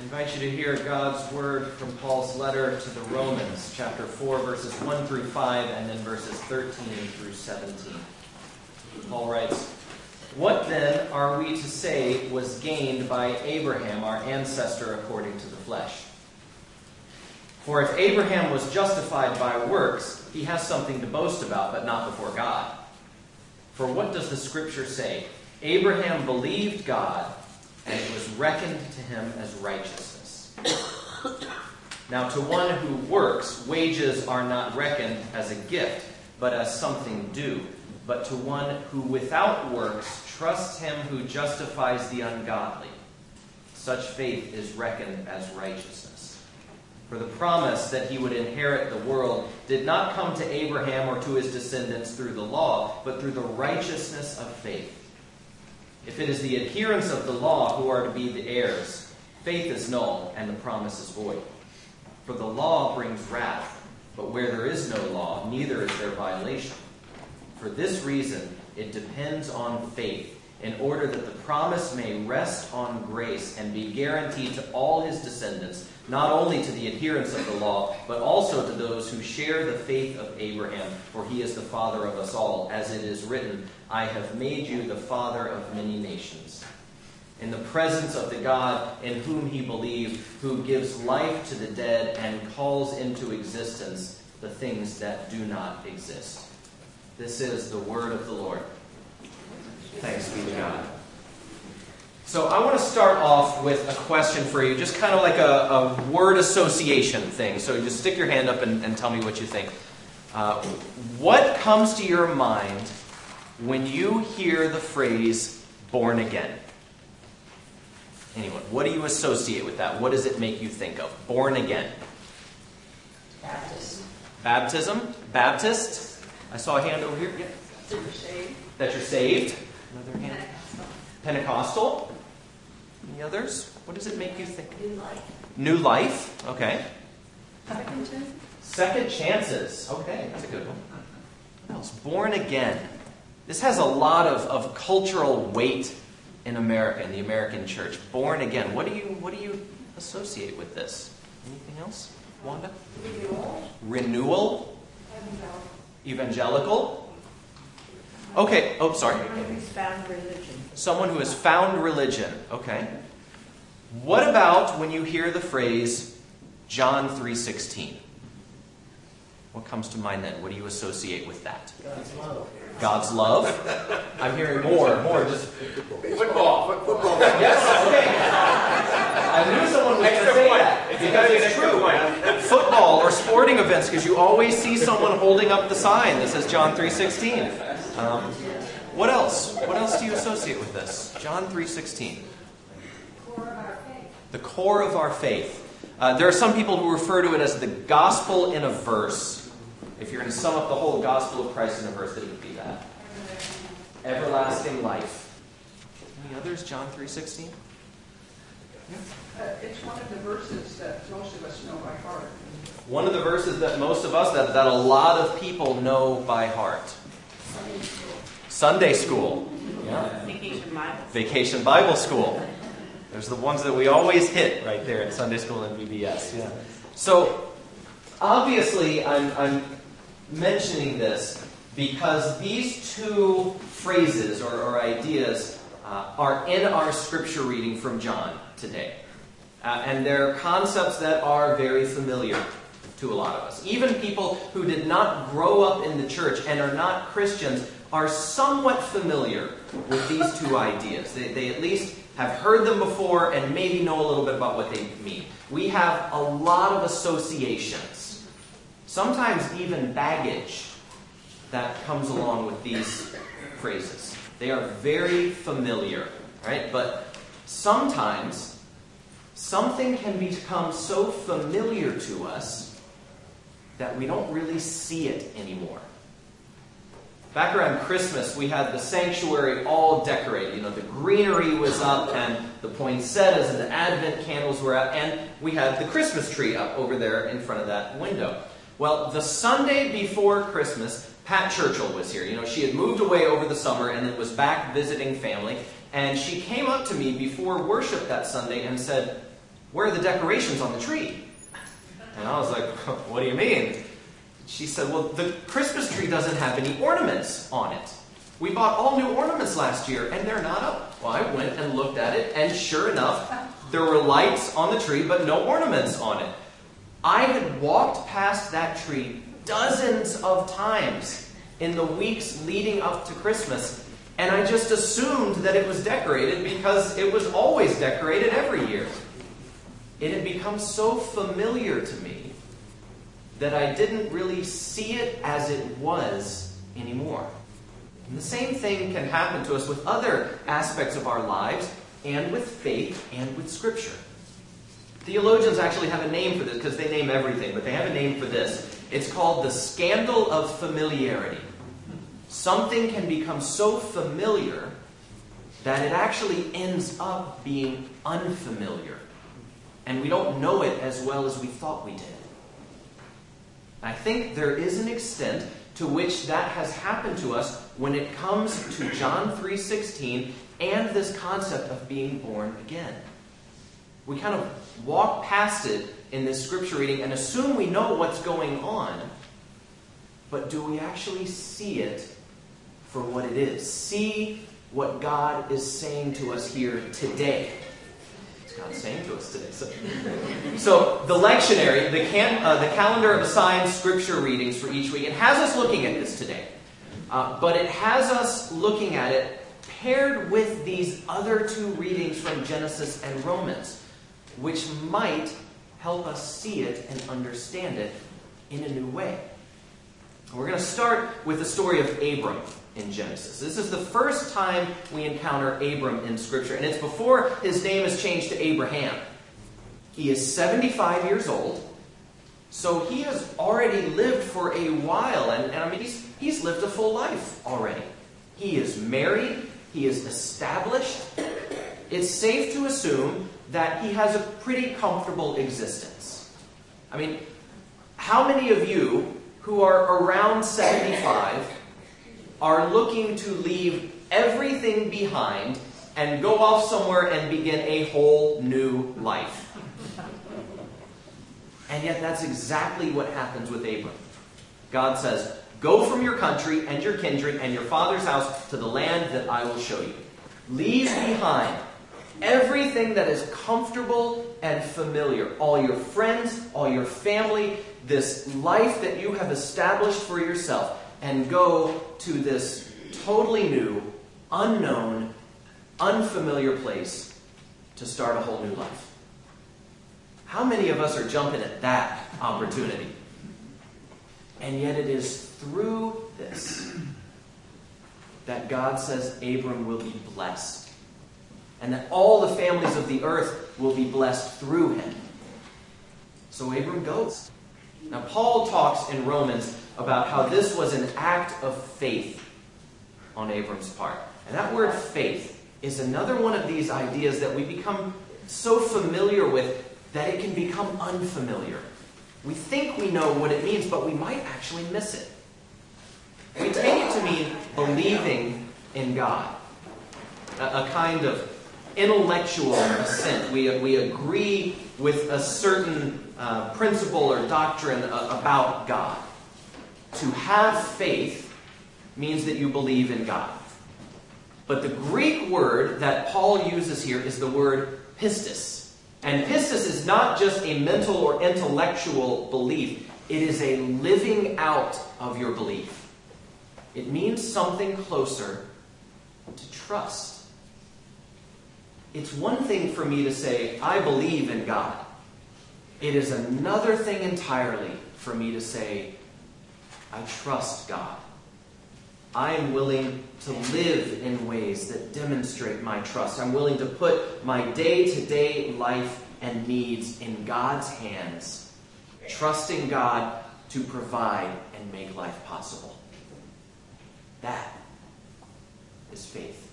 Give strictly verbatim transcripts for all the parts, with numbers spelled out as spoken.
I invite you to hear God's word from Paul's letter to the Romans, chapter four, verses one through five, and then verses thirteen through seventeen. Paul writes, "What then are we to say was gained by Abraham, our ancestor according to the flesh? For if Abraham was justified by works, he has something to boast about, but not before God. For what does the Scripture say? Abraham believed God, and it was reckoned to him as righteousness. Now to one who works, wages are not reckoned as a gift, but as something due. But to one who without works trusts him who justifies the ungodly, such faith is reckoned as righteousness. For the promise that he would inherit the world did not come to Abraham or to his descendants through the law, but through the righteousness of faith. If it is the adherents of the law who are to be the heirs, faith is null and the promise is void. For the law brings wrath, but where there is no law, neither is there violation. For this reason, it depends on faith, in order that the promise may rest on grace and be guaranteed to all his descendants, not only to the adherents of the law, but also to those who share the faith of Abraham, for he is the father of us all, as it is written, I have made you the father of many nations. In the presence of the God in whom he believed, who gives life to the dead and calls into existence the things that do not exist." This is the word of the Lord. Thanks be to God. So I want to start off with a question for you, just kind of like a, a word association thing. So just stick your hand up and, and tell me what you think. Uh, what comes to your mind when you hear the phrase born again? Anyone? What do you associate with that? What does it make you think of? Born again. Baptism. Baptism? Baptist? I saw a hand over here. Yeah. That you're saved. That you're saved. Another hand. Pentecostal. Pentecostal. Any others? What does it make you think? New life. New life. Okay. Second chance. Second chances. Okay, that's a good one. What else? Born again. This has a lot of, of cultural weight in America, in the American church. Born again. What do you what do you associate with this? Anything else? Wanda? Renewal. Renewal. Evangelical. Okay. Oh, sorry. Someone who's found religion. Someone who has found religion. Okay. What about when you hear the phrase John three sixteen? What comes to mind then? What do you associate with that? God's love. God's love? I'm hearing more, more. Just Football. Football. yes. Okay. I knew someone was going to say that because it's true. Football or sporting events, because you always see someone holding up the sign that says John three sixteen. Um, what else? What else do you associate with this? John three sixteen. The core of our faith. Uh, there are some people who refer to it as the gospel in a verse. If you're going to sum up the whole gospel of Christ in a verse, it would be that. Everlasting life. Any others? John three sixteen? Uh, it's one of the verses that most of us know by heart. One of the verses that most of us, that, that a lot of people know by heart. Sunday school. Sunday school. Yeah. Vacation Bible. Vacation Bible School. There's the ones that we always hit right there at Sunday school and V B S. Yeah. So, obviously, I'm, I'm mentioning this because these two phrases or, or ideas uh, are in our scripture reading from John today. Uh, and they're concepts that are very familiar to a lot of us. Even people who did not grow up in the church and are not Christians are somewhat familiar with these two ideas. They, they at least have heard them before and maybe know a little bit about what they mean. We have a lot of associations, sometimes even baggage, that comes along with these phrases. They are very familiar, right? But sometimes something can become so familiar to us that we don't really see it anymore. Back around Christmas, we had the sanctuary all decorated. You know, the greenery was up, and the poinsettias and the Advent candles were up, and we had the Christmas tree up over there in front of that window. Well, the Sunday before Christmas, Pat Churchill was here. You know, she had moved away over the summer and then was back visiting family, and she came up to me before worship that Sunday and said, where are the decorations on the tree? And I was like, what do you mean? She said, well, the Christmas tree doesn't have any ornaments on it. We bought all new ornaments last year, and they're not up. Well, I went and looked at it, and sure enough, there were lights on the tree, but no ornaments on it. I had walked past that tree dozens of times in the weeks leading up to Christmas, and I just assumed that it was decorated because it was always decorated every year. It had become so familiar to me that I didn't really see it as it was anymore. And the same thing can happen to us with other aspects of our lives, and with faith, and with Scripture. Theologians actually have a name for this, because they name everything, but they have a name for this. It's called the scandal of familiarity. Something can become so familiar that it actually ends up being unfamiliar. And we don't know it as well as we thought we did. I think there is an extent to which that has happened to us when it comes to John three sixteen and this concept of being born again. We kind of walk past it in this scripture reading and assume we know what's going on, but do we actually see it for what it is? See what God is saying to us here today. What's God saying to us today? So, so the lectionary, the, can, uh, the calendar of assigned scripture readings for each week, it has us looking at this today. Uh, but it has us looking at it paired with these other two readings from Genesis and Romans, which might help us see it and understand it in a new way. We're going to start with the story of Abram in Genesis. This is the first time we encounter Abram in Scripture, and it's before his name is changed to Abraham. He is seventy-five years old, so he has already lived for a while, and, and I mean, he's, he's lived a full life already. He is married, he is established. It's safe to assume that he has a pretty comfortable existence. I mean, how many of you who are around seventy-five are looking to leave everything behind and go off somewhere and begin a whole new life? And yet that's exactly what happens with Abram. God says, go from your country and your kindred and your father's house to the land that I will show you. Leave behind everything that is comfortable and familiar. All your friends, all your family, this life that you have established for yourself, and go to this totally new, unknown, unfamiliar place to start a whole new life. How many of us are jumping at that opportunity? And yet it is through this that God says Abram will be blessed, and that all the families of the earth will be blessed through him. So Abram goes. Now Paul talks in Romans about how this was an act of faith on Abram's part. And that word faith is another one of these ideas that we become so familiar with that it can become unfamiliar. We think we know what it means, but we might actually miss it. We take it to mean believing in God, a, a kind of intellectual assent. We, we agree with a certain uh, principle or doctrine uh, about God. To have faith means that you believe in God. But the Greek word that Paul uses here is the word pistis. And pistis is not just a mental or intellectual belief. It is a living out of your belief. It means something closer to trust. It's one thing for me to say, I believe in God. It is another thing entirely for me to say, I trust God. I am willing to live in ways that demonstrate my trust. I'm willing to put my day-to-day life and needs in God's hands, trusting God to provide and make life possible. That is faith.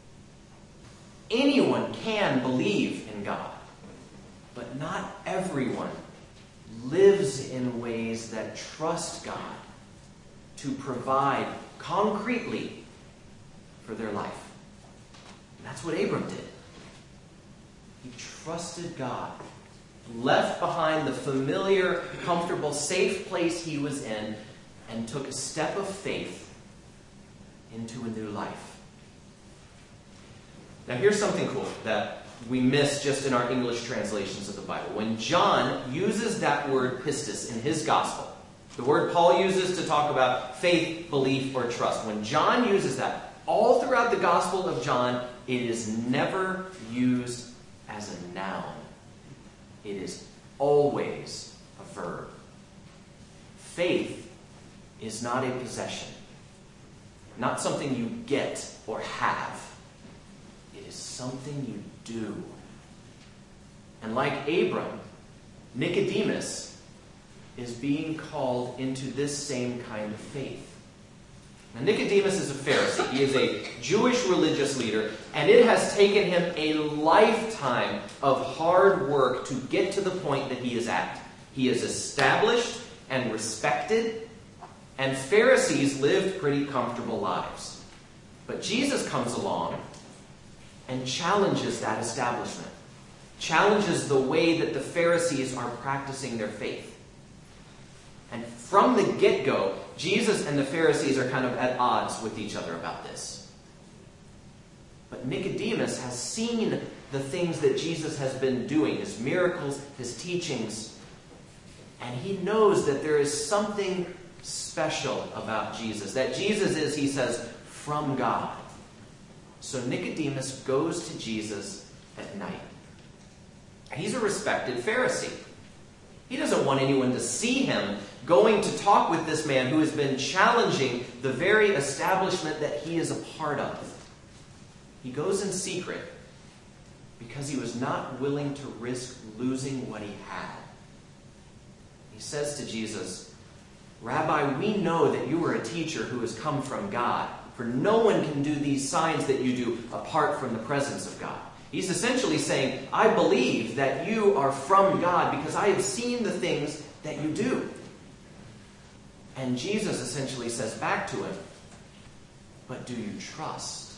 Anyone can believe in God, but not everyone lives in ways that trust God to provide concretely for their life. And that's what Abram did. He trusted God, left behind the familiar, comfortable, safe place he was in, and took a step of faith into a new life. Now here's something cool that we miss just in our English translations of the Bible. When John uses that word pistis in his gospel, the word Paul uses to talk about faith, belief, or trust, when John uses that, all throughout the Gospel of John, it is never used as a noun. It is always a verb. Faith is not a possession, not something you get or have. It is something you do. And like Abram, Nicodemus is being called into this same kind of faith. Now, Nicodemus is a Pharisee. He is a Jewish religious leader, and it has taken him a lifetime of hard work to get to the point that he is at. He is established and respected, and Pharisees lived pretty comfortable lives. But Jesus comes along and challenges that establishment, challenges the way that the Pharisees are practicing their faith. And from the get-go, Jesus and the Pharisees are kind of at odds with each other about this. But Nicodemus has seen the things that Jesus has been doing, his miracles, his teachings, and he knows that there is something special about Jesus. That Jesus is, he says, from God. So Nicodemus goes to Jesus at night. He's a respected Pharisee. He doesn't want anyone to see him going to talk with this man who has been challenging the very establishment that he is a part of. He goes in secret because he was not willing to risk losing what he had. He says to Jesus, "Rabbi, we know that you are a teacher who has come from God, for no one can do these signs that you do apart from the presence of God." He's essentially saying, I believe that you are from God because I have seen the things that you do. And Jesus essentially says back to him, but do you trust?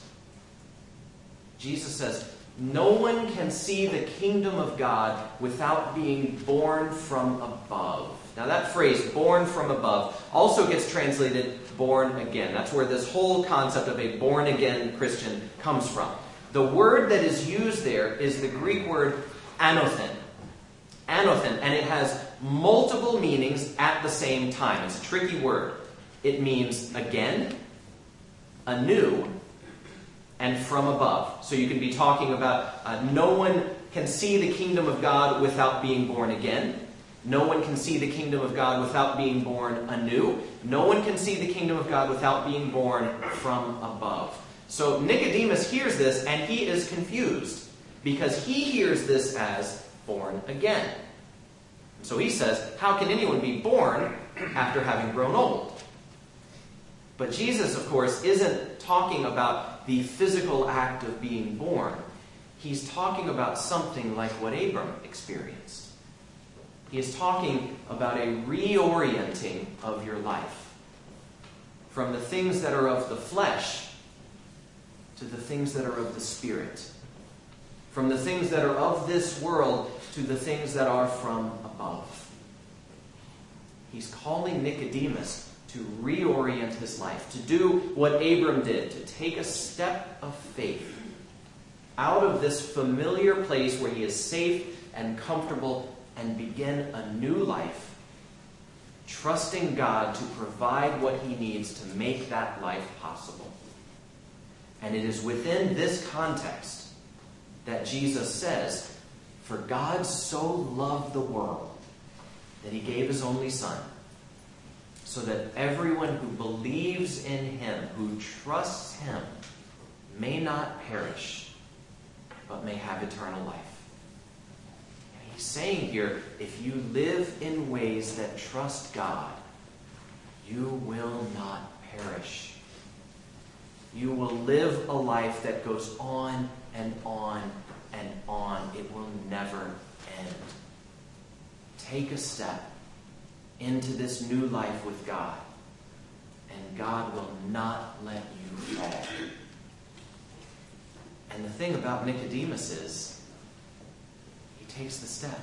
Jesus says, no one can see the kingdom of God without being born from above. Now that phrase, born from above, also gets translated born again. That's where this whole concept of a born again Christian comes from. The word that is used there is the Greek word anothen. Anothen, and it has multiple meanings at the same time. It's a tricky word. It means again, anew, and from above. So you can be talking about uh, no one can see the kingdom of God without being born again. No one can see the kingdom of God without being born anew. No one can see the kingdom of God without being born from above. So Nicodemus hears this and he is confused because he hears this as born again. So he says, how can anyone be born after having grown old? But Jesus, of course, isn't talking about the physical act of being born. He's talking about something like what Abram experienced. He is talking about a reorienting of your life from the things that are of the flesh to the things that are of the Spirit. From the things that are of this world to the things that are from above. He's calling Nicodemus to reorient his life, to do what Abram did, to take a step of faith out of this familiar place where he is safe and comfortable and begin a new life, trusting God to provide what he needs to make that life possible. And it is within this context that Jesus says, for God so loved the world that he gave his only Son, so that everyone who believes in him, who trusts him, may not perish, but may have eternal life. And he's saying here, if you live in ways that trust God, you will not perish. You will live a life that goes on and on and on. It will never end. Take a step into this new life with God, and God will not let you fall. And the thing about Nicodemus is, takes the step.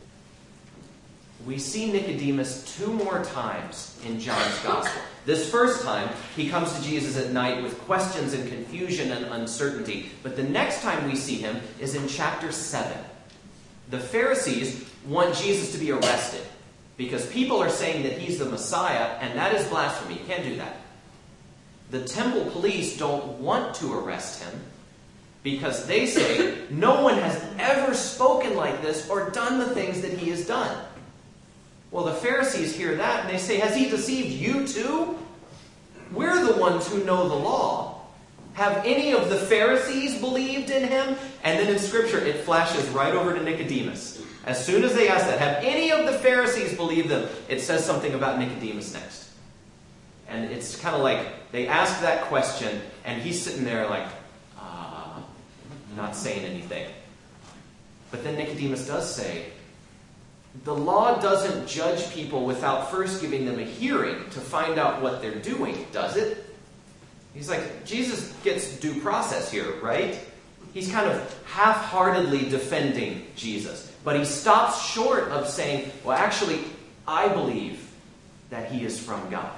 We see Nicodemus two more times in John's Gospel. This first time, he comes to Jesus at night with questions and confusion and uncertainty. But the next time we see him is in chapter seven. The Pharisees want Jesus to be arrested because people are saying that he's the Messiah, and that is blasphemy. You can't do that. The temple police don't want to arrest him because they say no one has ever spoken like this or done the things that he has done. Well, the Pharisees hear that and they say, has he deceived you too? We're the ones who know the law. Have any of the Pharisees believed in him? And then in Scripture, it flashes right over to Nicodemus. As soon as they ask that, have any of the Pharisees believed them? It says something about Nicodemus next. And it's kind of like they ask that question, and he's sitting there like, ah, not saying anything. But then Nicodemus does say, the law doesn't judge people without first giving them a hearing to find out what they're doing, does it? He's like, Jesus gets due process here, right? He's kind of half-heartedly defending Jesus. But he stops short of saying, well, actually, I believe that he is from God.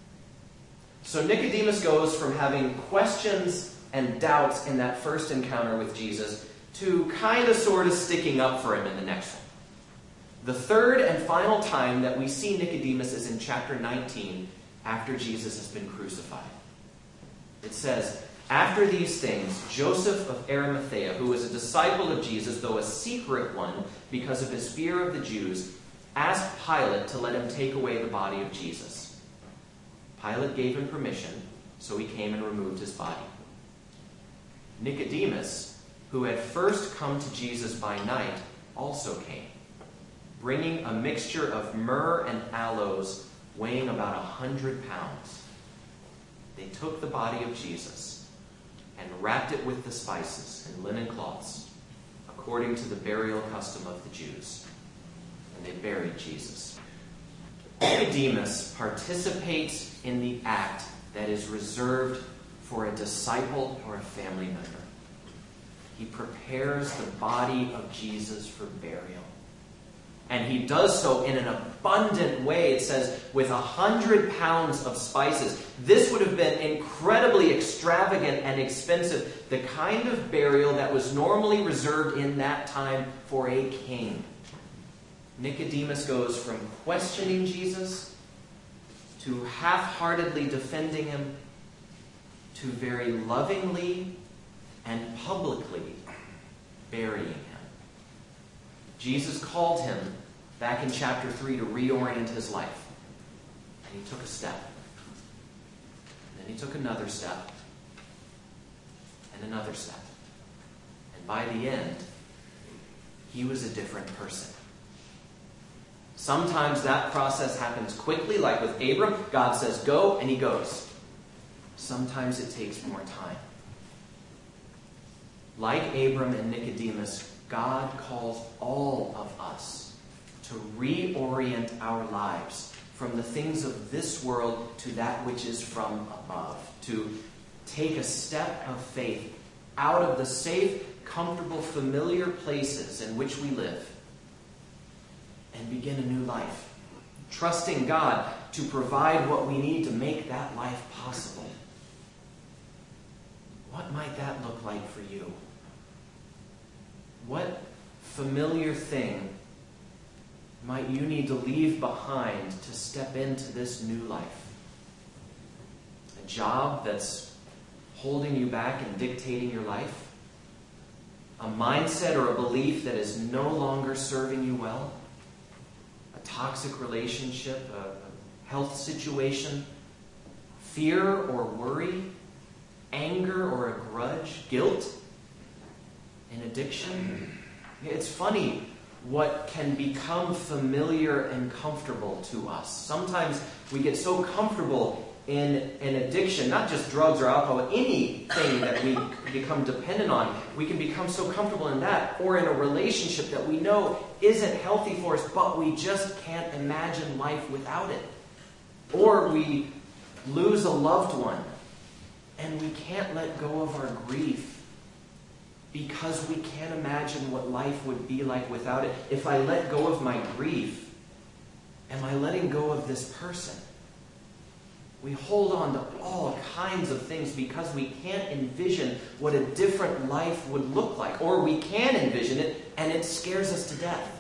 So Nicodemus goes from having questions and doubts in that first encounter with Jesus to kind of sort of sticking up for him in the next one. The third and final time that we see Nicodemus is in chapter nineteen, after Jesus has been crucified. It says, after these things, Joseph of Arimathea, who was a disciple of Jesus, though a secret one because of his fear of the Jews, asked Pilate to let him take away the body of Jesus. Pilate gave him permission, so he came and removed his body. Nicodemus, who had first come to Jesus by night, also came, bringing a mixture of myrrh and aloes weighing about a hundred pounds. They took the body of Jesus and wrapped it with the spices and linen cloths, according to the burial custom of the Jews. And they buried Jesus. Nicodemus participates in the act that is reserved for a disciple or a family member. He prepares the body of Jesus for burial. And he does so in an abundant way. It says, with a hundred pounds of spices. This would have been incredibly extravagant and expensive. The kind of burial that was normally reserved in that time for a king. Nicodemus goes from questioning Jesus to half-heartedly defending him to very lovingly and publicly burying him. Jesus called him back in chapter three to reorient his life. And he took a step. And then he took another step. And another step. And by the end, he was a different person. Sometimes that process happens quickly, like with Abram. God says, go, and he goes. Sometimes it takes more time. Like Abram and Nicodemus, God calls all of us to reorient our lives from the things of this world to that which is from above. To take a step of faith out of the safe, comfortable, familiar places in which we live and begin a new life. Trusting God to provide what we need to make that life possible. What might that look like for you? What familiar thing might you need to leave behind to step into this new life? A job that's holding you back and dictating your life? A mindset or a belief that is no longer serving you well? A toxic relationship? A health situation? Fear or worry? Anger or a grudge? Guilt? An addiction? It's funny what can become familiar and comfortable to us. Sometimes we get so comfortable in an addiction, not just drugs or alcohol, anything that we become dependent on. We can become so comfortable in that, or in a relationship that we know isn't healthy for us, but we just can't imagine life without it. Or we lose a loved one, and we can't let go of our grief because we can't imagine what life would be like without it. If I let go of my grief, am I letting go of this person? We hold on to all kinds of things because we can't envision what a different life would look like. Or we can envision it, and it scares us to death.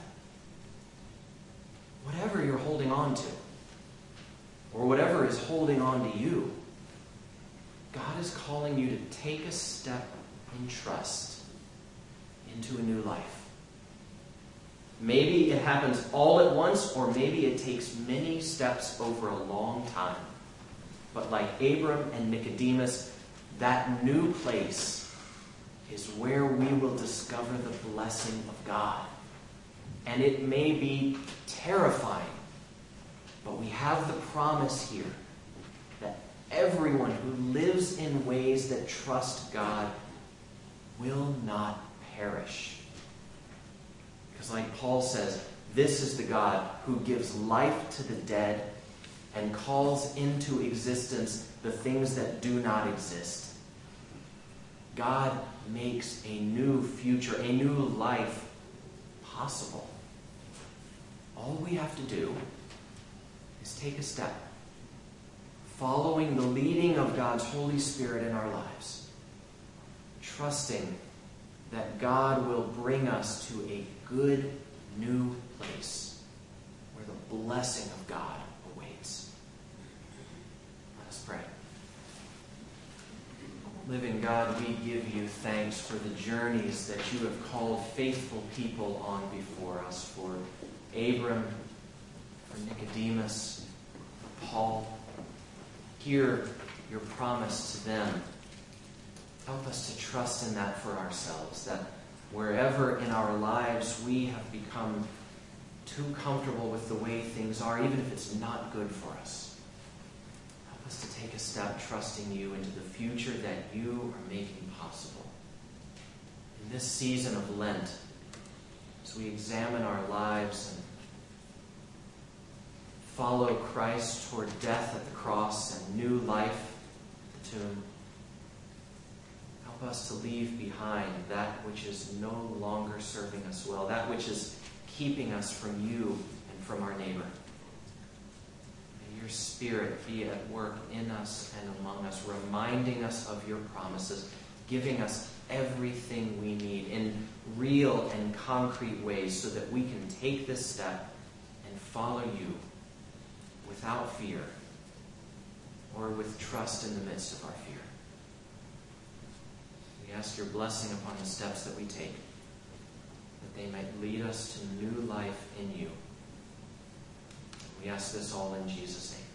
Whatever you're holding on to, or whatever is holding on to you, God is calling you to take a step in trust into a new life. Maybe it happens all at once, or maybe it takes many steps over a long time. But like Abram and Nicodemus, that new place is where we will discover the blessing of God. And it may be terrifying, but we have the promise here that everyone who lives in ways that trust God will not perish. Because like Paul says, this is the God who gives life to the dead and calls into existence the things that do not exist. God makes a new future, a new life possible. All we have to do is take a step, following the leading of God's Holy Spirit in our lives, trusting that God will bring us to a good new place where the blessing of God awaits. Let us pray. Living God, we give you thanks for the journeys that you have called faithful people on before us, for Abram, for Nicodemus, for Paul. Hear your promise to them. Help us to trust in that for ourselves, that wherever in our lives we have become too comfortable with the way things are, even if it's not good for us, help us to take a step trusting you into the future that you are making possible. In this season of Lent, as we examine our lives and follow Christ toward death at the cross and new life at the tomb, help us to leave behind that which is no longer serving us well, that which is keeping us from you and from our neighbor. May your Spirit be at work in us and among us, reminding us of your promises, giving us everything we need in real and concrete ways so that we can take this step and follow you without fear or with trust in the midst of our fear. We ask your blessing upon the steps that we take, that they might lead us to new life in you. We ask this all in Jesus' name.